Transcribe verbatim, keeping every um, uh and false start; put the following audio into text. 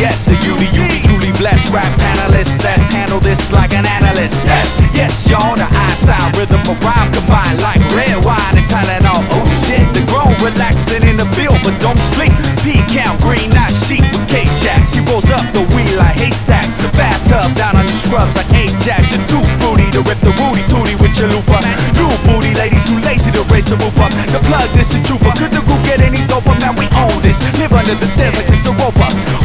yes, a U D U D, truly blessed rap panelist. Let's handle this like an analyst. Yes, yes, y'all, the Einstein rhythm of rhyme combined like red wine and Tylenol. Oh shit, the grown relaxing in the field, but don't sleep. P count, green, not sheep with K-Jacks. He rolls up the wheel like haystacks. The bathtub down on your scrubs like Ajax. You're too fruity to rip the Rudy Tooty with your loofah. New booty ladies who lazy to raise the roof up. The plug, this is true for. Could the group get any doper? Man, we own this. Live under the stairs like Mister Roper.